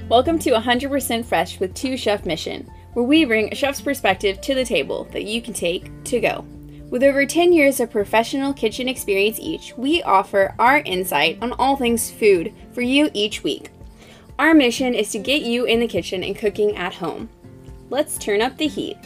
Welcome to 100% Fresh with Two Chef Mission, where we bring a chef's perspective to the table that you can take to go. With over 10 years of professional kitchen experience each, we offer our insight on all things food for you each week. Our mission is to get you in the kitchen and cooking at home. Let's turn up the heat.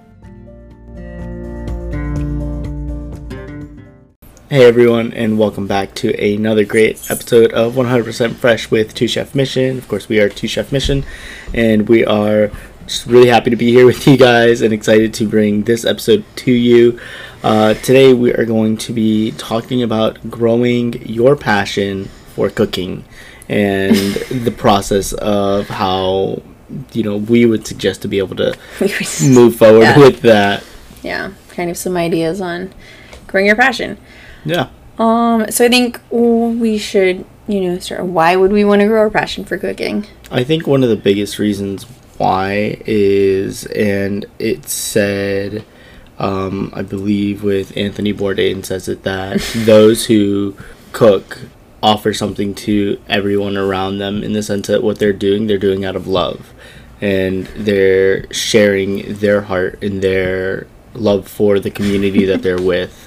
Hey everyone, and welcome back to another great episode of 100% Fresh with Two Chef Mission. Of course, we are Two Chef Mission, and we are just really happy to be here with you guys and excited to bring this episode to you. Today, we are going to be talking about growing your passion for cooking and the process of how, we would suggest to be able to move forward with that. Yeah, kind of some ideas on growing your passion. Yeah. So I think we should, start. Why would we want to grow our passion for cooking? I think one of the biggest reasons why is, and it said, I believe with Anthony Bourdain says it, that those who cook offer something to everyone around them in the sense that what they're doing out of love. And they're sharing their heart and their love for the community that they're with.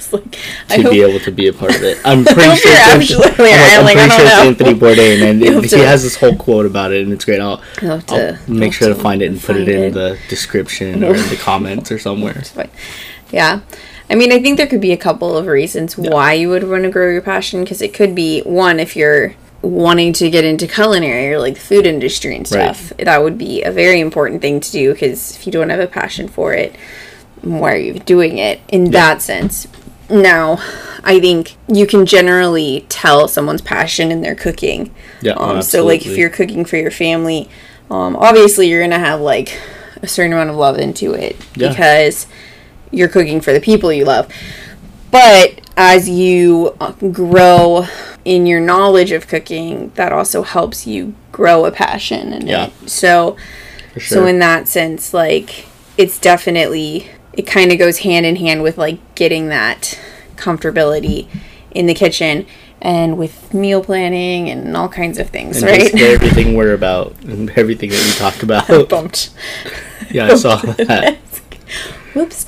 Be able to be a part of it. I'm pretty sure it's Anthony Bourdain, and he has this whole quote about it, and it's great. I'll make sure to find it and put it in the description or in the comments or somewhere. Yeah. I mean, I think there could be a couple of reasons why you would want to grow your passion, because it could be, one, if you're wanting to get into culinary or like the food industry and stuff, that would be a very important thing to do, because if you don't have a passion for it, why are you doing it in that sense? Now, I think you can generally tell someone's passion in their cooking. Yeah, so like if you're cooking for your family, obviously you're going to have like a certain amount of love into it because you're cooking for the people you love. But as you grow in your knowledge of cooking, that also helps you grow a passion in it. So in that sense, like, it's definitely, it kind of goes hand in hand with like getting that comfortability in the kitchen and with meal planning and all kinds of things, and right? Everything we're about and everything that we talk about. Bumped. Yeah, I saw that. Whoops.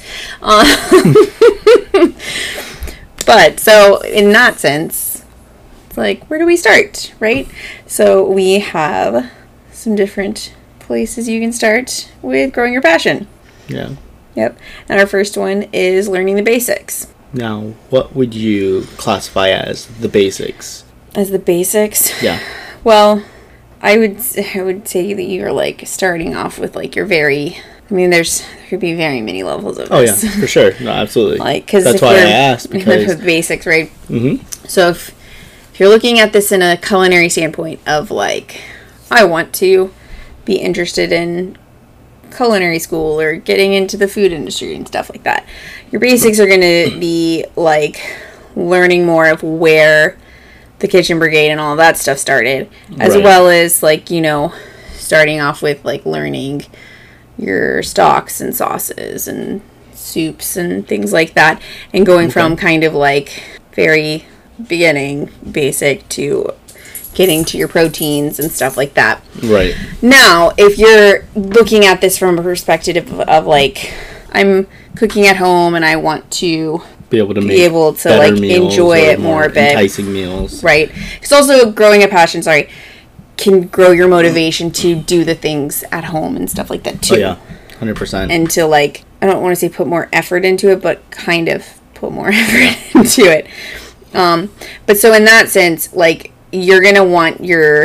But so in that sense, it's like, where do we start, right? So we have some different places you can start with growing your passion. Yeah. Yep. And our first one is learning the basics. Now, what would you classify as the basics? As the basics? Yeah. Well, I would say that you're like starting off with like your very, I mean, there could be very many levels of this. Oh yeah, for sure. No, absolutely. Like, cause that's why I asked, because with basics, right? Mm-hmm. So if you're looking at this in a culinary standpoint of like, I want to be interested in culinary school or getting into the food industry and stuff like that, your basics are going to be like learning more of where the Kitchen Brigade and all of that stuff started, as well as like, starting off with like learning your stocks and sauces and soups and things like that, and going from kind of like very beginning basic to getting to your proteins and stuff like that. Right. Now, if you're looking at this from a perspective of like, I'm cooking at home and I want to be able to like enjoy it more a bit, enticing meals, right? Because also growing a passion, can grow your motivation to do the things at home and stuff like that too. Oh yeah, 100%. And to like, I don't want to say put more effort into it, but kind of put more effort into it. But so in that sense, like, you're going to want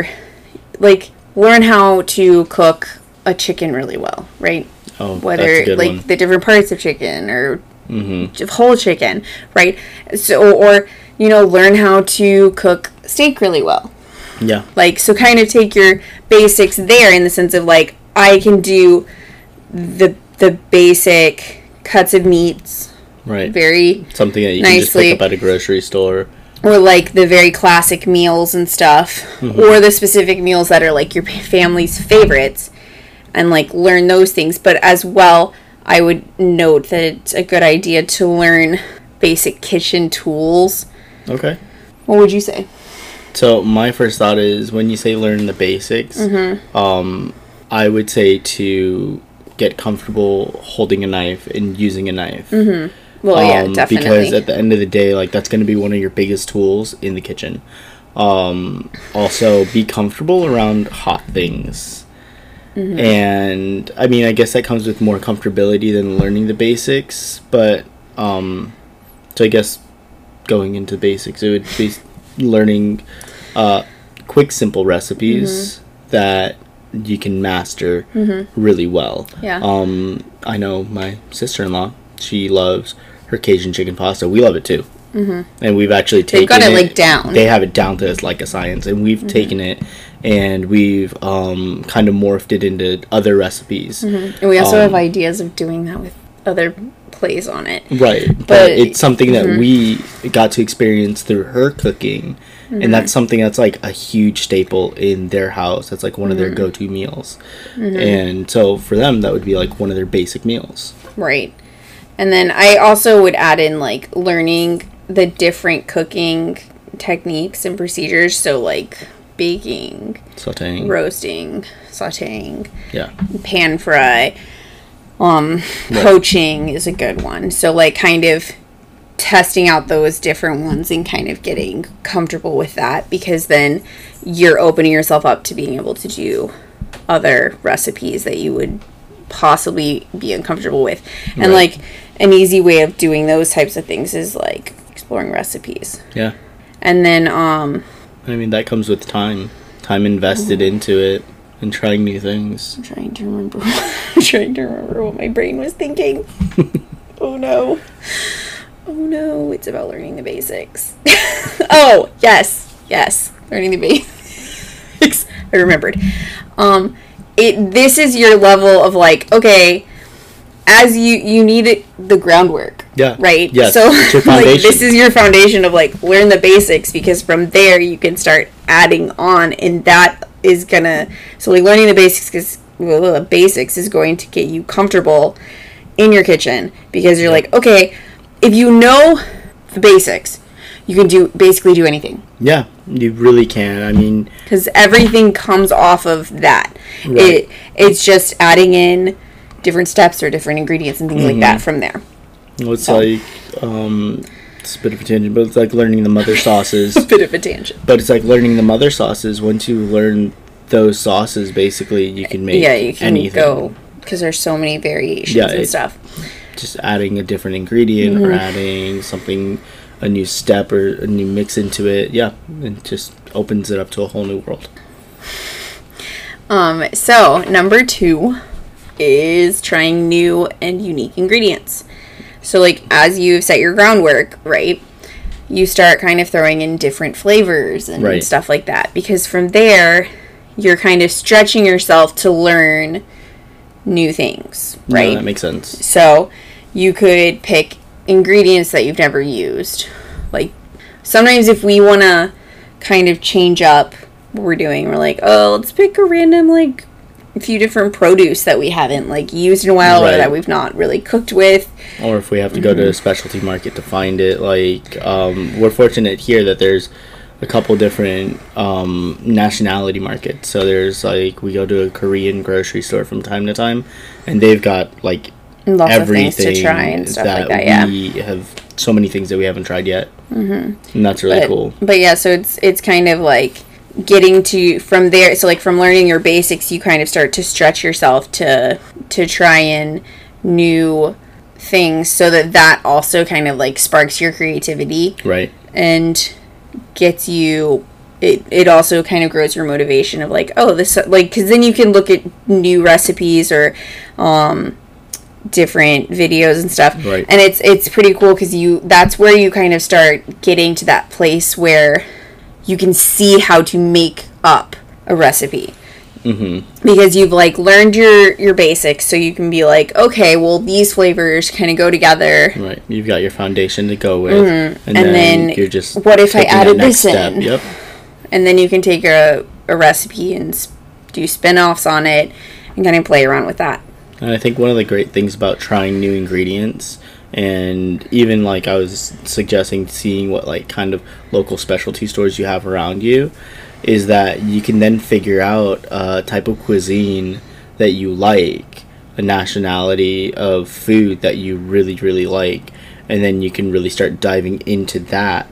learn how to cook a chicken really well, right? Oh, whether that's a good like one. The different parts of chicken or whole chicken, right? So, or, learn how to cook steak really well. Yeah. Like, so kind of take your basics there in the sense of like, I can do the basic cuts of meats. Right. Very something that you nicely. Can just pick up at a grocery store. Or like the very classic meals and stuff, or the specific meals that are like your family's favorites, and like learn those things. But as well, I would note that it's a good idea to learn basic kitchen tools. Okay. What would you say? So my first thought is when you say learn the basics, I would say to get comfortable holding a knife and using a knife. Well, yeah, definitely. Because at the end of the day, like, that's going to be one of your biggest tools in the kitchen. Also, be comfortable around hot things. And, I mean, I guess that comes with more comfortability than learning the basics. But, so I guess going into basics, it would be learning quick, simple recipes that you can master really well. Yeah. I know my sister-in-law, she loves her Cajun chicken pasta. We love it too. And we've actually taken They've got it like down. They have it down to like a science, and we've taken it and we've kind of morphed it into other recipes. And we also have ideas of doing that with other plays on it. Right. But it's something that we got to experience through her cooking. And that's something that's like a huge staple in their house. That's like one of their go-to meals. And so for them, that would be like one of their basic meals. Right. And then I also would add in like learning the different cooking techniques and procedures. So like baking, Sauteing. roasting, sauteing, Yeah. pan fry, poaching is a good one. So like kind of testing out those different ones and kind of getting comfortable with that, because then you're opening yourself up to being able to do other recipes that you would possibly be uncomfortable with. And like an easy way of doing those types of things is like exploring recipes. Yeah. And then I mean, that comes with time invested into it and trying new things. I'm trying to remember what my brain was thinking. Oh no, it's about learning the basics. Oh yes, learning the basics. I remembered. This is your level of like, okay, as you need the groundwork. Yeah. Right? Yes. So it's your foundation. like this is your foundation of like learn the basics, because from there you can start adding on, and that is gonna, so like learning the basics is going to get you comfortable in your kitchen, because you're like, okay, if you know the basics, you can basically do anything. Yeah, you really can. I mean, because everything comes off of that. Right. It's just adding in different steps or different ingredients and things like that from there. Well, it's like it's a bit of a tangent, but it's like learning the mother sauces. A bit of a tangent. But it's like learning the mother sauces. Once you learn those sauces, basically you can make you can anything. Go, because there's so many variations and stuff. Just adding a different ingredient or adding something, a new step or a new mix into it. Yeah, it just opens it up to a whole new world. So number 2 is trying new and unique ingredients. So like as you set your groundwork, right, you start kind of throwing in different flavors and stuff like that, because from there you're kind of stretching yourself to learn new things, right? No, that makes sense. So you could pick ingredients that you've never used. Like sometimes if we want to kind of change up what we're doing, we're like, oh, let's pick a random like a few different produce that we haven't like used in a while or that we've not really cooked with. Or if we have to go to a specialty market to find it, like we're fortunate here that there's a couple different nationality markets. So there's like, we go to a Korean grocery store from time to time, and they've got like lots everything of things to try and stuff like that. Yeah, we have so many things that we haven't tried yet, and that's really cool. But yeah, so it's kind of like getting to from there. So like from learning your basics, you kind of start to stretch yourself to try in new things, so that also kind of like sparks your creativity, right? And gets you, it also kind of grows your motivation of like, oh, this, like, because then you can look at new recipes or different videos and stuff, right? And it's pretty cool because that's where you kind of start getting to that place where you can see how to make up a recipe. Because you've like learned your basics, so you can be like, okay, well, these flavors kind of go together, right? You've got your foundation to go with, and then you're just, what if I added this in? Yep. And then you can take a recipe and do spin-offs on it and kind of play around with that. And I think one of the great things about trying new ingredients And even like I was suggesting seeing what like kind of local specialty stores you have around you, is that you can then figure out a type of cuisine that you like, a nationality of food that you really, really like, and then you can really start diving into that.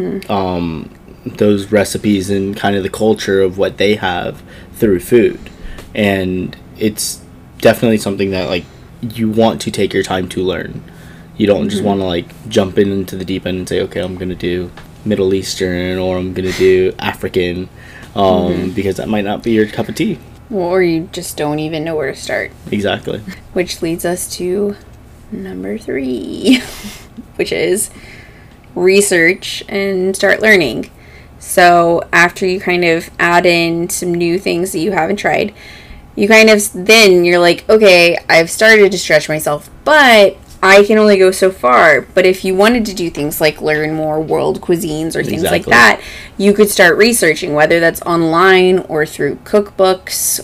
Those recipes and kind of the culture of what they have through food. And it's definitely something that like you want to take your time to learn. You don't just want to like jump into the deep end and say, okay, I'm gonna do Middle Eastern or I'm gonna do African, because that might not be your cup of tea. Or you just don't even know where to start. Exactly. Which leads us to number 3, which is research and start learning. So after you kind of add in some new things that you haven't tried, you kind of, then you're like, okay, I've started to stretch myself, but I can only go so far. But if you wanted to do things like learn more world cuisines or things like that, you could start researching, whether that's online or through cookbooks.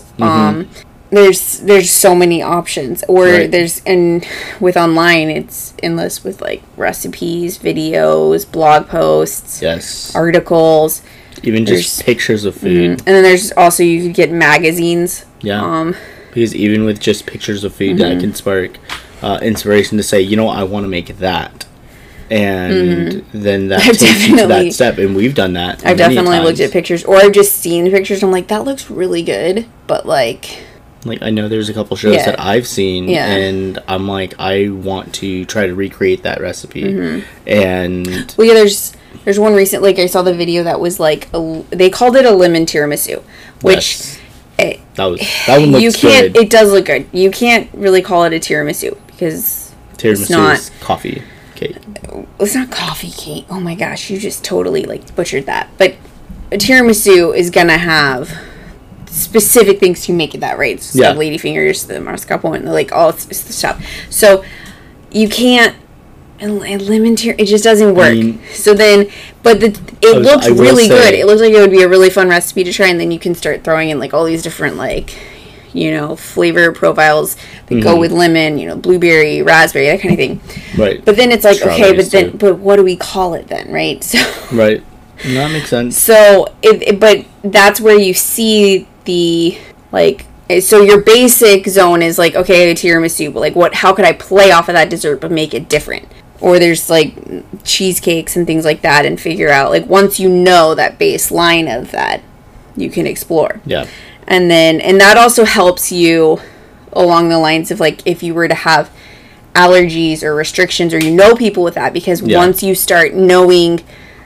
There's so many options. Or and with online, it's endless with like recipes, videos, blog posts, articles. Even just pictures of food. And then there's also, you could get magazines. Yeah. Because even with just pictures of food, that can spark inspiration to say, you know, I want to make that. And then that takes you to that step. And we've done that. I've definitely looked at pictures, or I've just seen pictures. I'm like, that looks really good. But like I know there's a couple shows that I've seen, and I'm like, I want to try to recreate that recipe. And well, yeah, there's one recent, like I saw the video that was like they called it a lemon tiramisu, which that one looks good. It does look good. You can't really call it a tiramisu because it's not is coffee cake. It's not coffee cake. Oh my gosh, you just totally like butchered that. But a tiramisu is gonna have specific things to make it that, right? It's the ladyfingers, the mascarpone, like all it's the stuff. So you can't, and lemon tiramisu, it just doesn't work. So then, but it looks really good. It looks like it would be a really fun recipe to try, and then you can start throwing in like all these different like, you know, flavor profiles that go with lemon, you know, blueberry, raspberry, that kind of thing. Right. But then it's like, okay, but what do we call it then, right? So right. That makes sense. So but that's where you see the like. So your basic zone is like, okay, a tiramisu, but like how could I play off of that dessert but make it different? Or there's like cheesecakes and things like that, and figure out like once you know that baseline of that, you can explore. Yeah. And that also helps you along the lines of like if you were to have allergies or restrictions, or you know people with that, because once you start knowing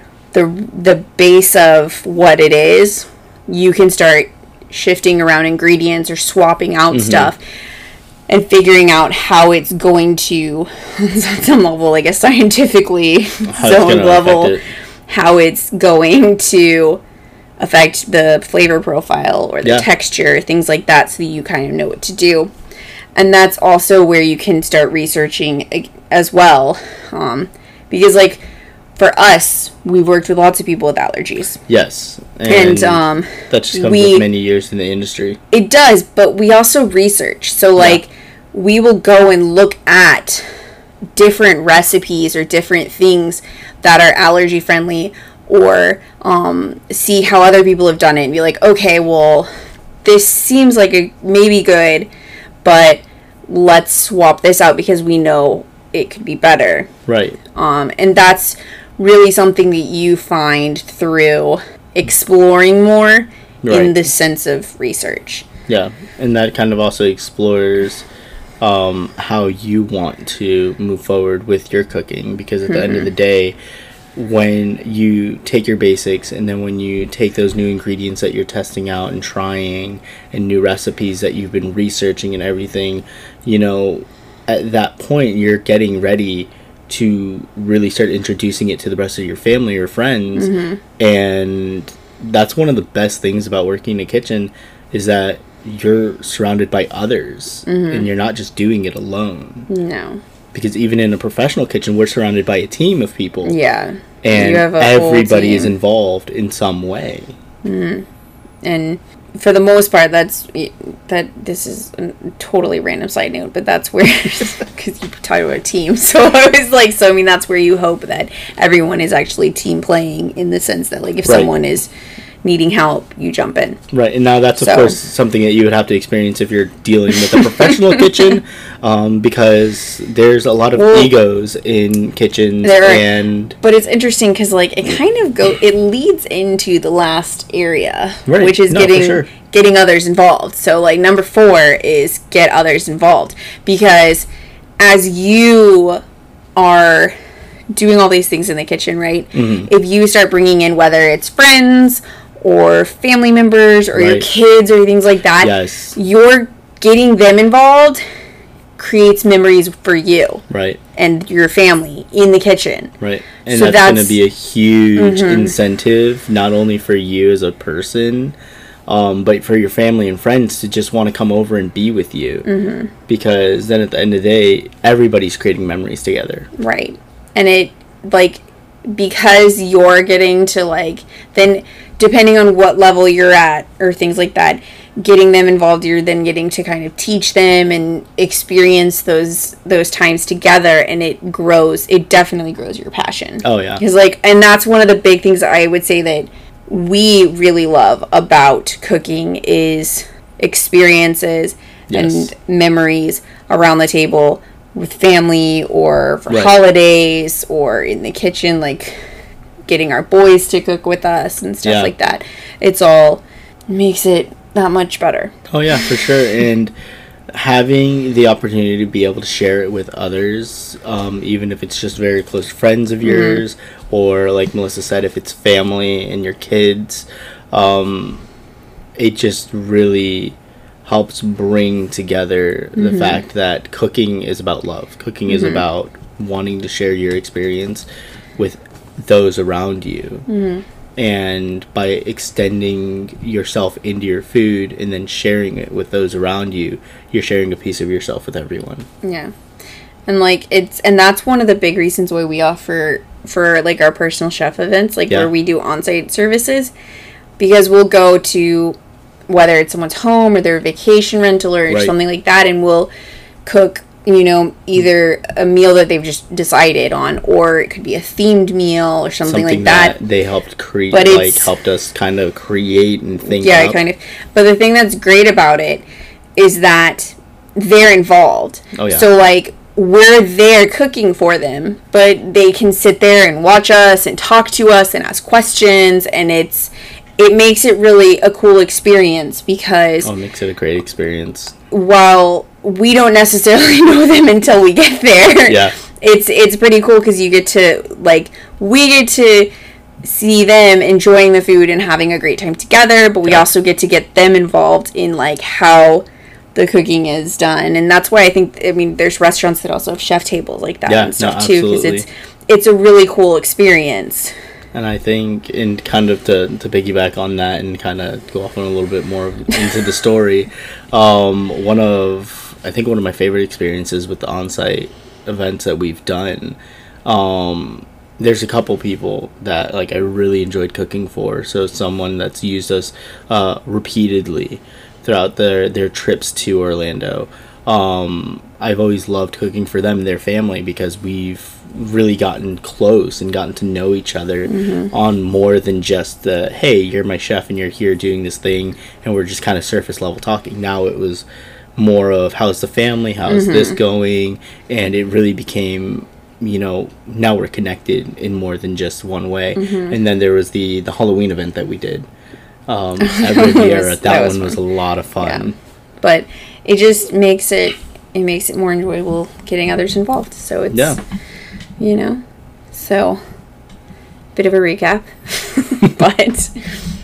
the base of what it is, you can start shifting around ingredients or swapping out stuff and figuring out how it's going to, on some level, like a scientifically zoned level, how it's going to affect the flavor profile or the texture, things like that, so that you kind of know what to do. And that's also where you can start researching as well, because like for us, we've worked with lots of people with allergies. Yes. And that just comes with many years in the industry. It does, but we also research. So like we will go and look at different recipes or different things that are allergy friendly, or see how other people have done it and be like, okay, well, this seems like it may be good, but let's swap this out because we know it could be better. Right. And that's really something that you find through exploring more in the sense of research. Yeah, and that kind of also explores how you want to move forward with your cooking, because at the end of the day, when you take your basics and then when you take those new ingredients that you're testing out and trying and new recipes that you've been researching and everything, you know, at that point you're getting ready to really start introducing it to the rest of your family or friends. And that's one of the best things about working in a kitchen, is that you're surrounded by others and you're not just doing it alone. No. Because even in a professional kitchen, we're surrounded by a team of people. Yeah. And everybody is involved in some way. And for the most part, this is a totally random side note, but that's where, because you talk about a team, so I was like, so I mean, that's where you hope that everyone is actually team playing, in the sense that, like, if someone is needing help, you jump in. Right, and now that's, of course, something that you would have to experience if you're dealing with a professional kitchen, because there's a lot of egos in kitchens. But it's interesting because, like, it kind of it leads into the last area, which is getting others involved. So, like, number 4 is get others involved, because as you are doing all these things in the kitchen, right? Mm-hmm. If you start bringing in, whether it's friends or family members or your kids or things like that, you're getting them involved creates memories for you and your family in the kitchen. Right. And so that's going to be a huge incentive, not only for you as a person, but for your family and friends to just want to come over and be with you. Because then at the end of the day, everybody's creating memories together. Right. And it, like, because you're getting to, like, then depending on what level you're at or things like that, getting them involved, you're then getting to kind of teach them and experience those times together, and it definitely grows your passion. Oh yeah. Because, like, and that's one of the big things that I would say that we really love about cooking is experiences and memories around the table with family or for holidays or in the kitchen, like getting our boys to cook with us and stuff like that. It's all makes it that much better. Oh yeah, for sure. And having the opportunity to be able to share it with others, even if it's just very close friends of yours, or like Melissa said, if it's family and your kids, it just really helps bring together the fact that cooking is about love. Cooking is about wanting to share your experience with those around you. And by extending yourself into your food and then sharing it with those around you, you're sharing a piece of yourself with everyone. Yeah. And like and that's one of the big reasons why we offer for like our personal chef events, like where we do on-site services, because we'll go to whether it's someone's home or their vacation rental or something like that, and we'll cook, you know, either a meal that they've just decided on, or it could be a themed meal or something like that. They helped create, but like helped us kind of create and think. Yeah, kind of. But the thing that's great about it is that they're involved. Oh yeah. So like we're there cooking for them, but they can sit there and watch us and talk to us and ask questions, and it makes it really a cool experience because... Oh, it makes it a great experience. While we don't necessarily know them until we get there. Yeah. It's pretty cool because you get to, like, we get to see them enjoying the food and having a great time together, but we also get to get them involved in, like, how the cooking is done. And that's why I mean, there's restaurants that also have chef tables like that and stuff, too, because it's a really cool experience. And I think, and kind of to piggyback on that and kind of go off on a little bit more into the story, one of my favorite experiences with the on-site events that we've done, there's a couple people that like I really enjoyed cooking for. So someone that's used us repeatedly throughout their trips to Orlando. I've always loved cooking for them and their family because we've really gotten close and gotten to know each other on more than just the, hey, you're my chef and you're here doing this thing, and we're just kind of surface level talking. Now it was more of how's the family, how's this going, and it really became, you know, now we're connected in more than just one way. And then there was the Halloween event that we did at Riviera. That one was a lot of fun. Yeah. But it just makes it more enjoyable getting others involved. So it's you know, so bit of a recap, but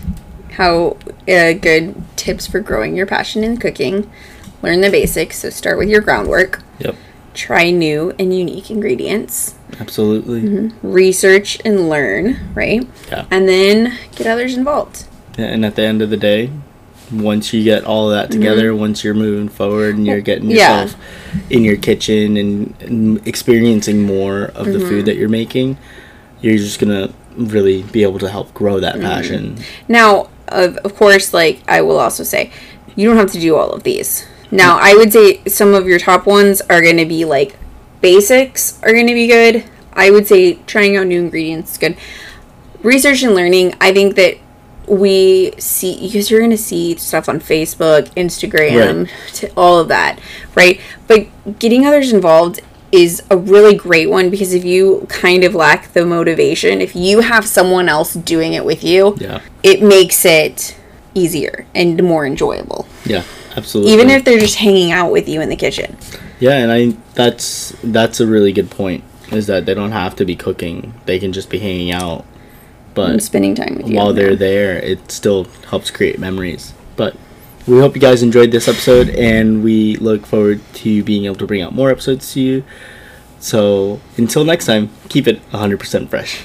how good tips for growing your passion in cooking. Learn the basics. So start with your groundwork. Yep. Try new and unique ingredients. Absolutely. Research and learn, right? Yeah. And then get others involved. Yeah, and at the end of the day, once you get all of that together, once you're moving forward and you're getting yourself in your kitchen and experiencing more of the food that you're making, you're just going to really be able to help grow that passion. Now, of course, like, I will also say, you don't have to do all of these. Now, I would say some of your top ones are going to be, like, basics are going to be good. I would say trying out new ingredients is good. Research and learning, I think that we see, because you're going to see stuff on Facebook, Instagram, all of that, right? But getting others involved is a really great one, because if you kind of lack the motivation, if you have someone else doing it with you, it makes it easier and more enjoyable. Yeah, absolutely. Even if they're just hanging out with you in the kitchen. Yeah, and that's a really good point, is that they don't have to be cooking. They can just be hanging out. But and spending time with you. While they're there, it still helps create memories. But we hope you guys enjoyed this episode, and we look forward to being able to bring out more episodes to you. So until next time, keep it 100% fresh.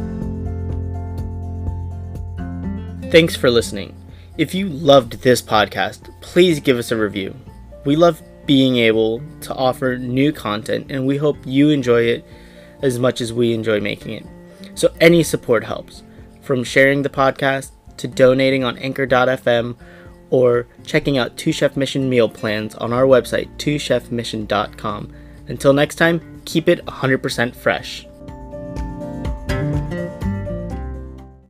Thanks for listening. If you loved this podcast, please give us a review. We love being able to offer new content, and we hope you enjoy it as much as we enjoy making it. So any support helps, from sharing the podcast to donating on Anchor.fm or checking out 2 Chef Mission meal plans on our website, 2chefmission.com. Until next time, keep it 100% fresh.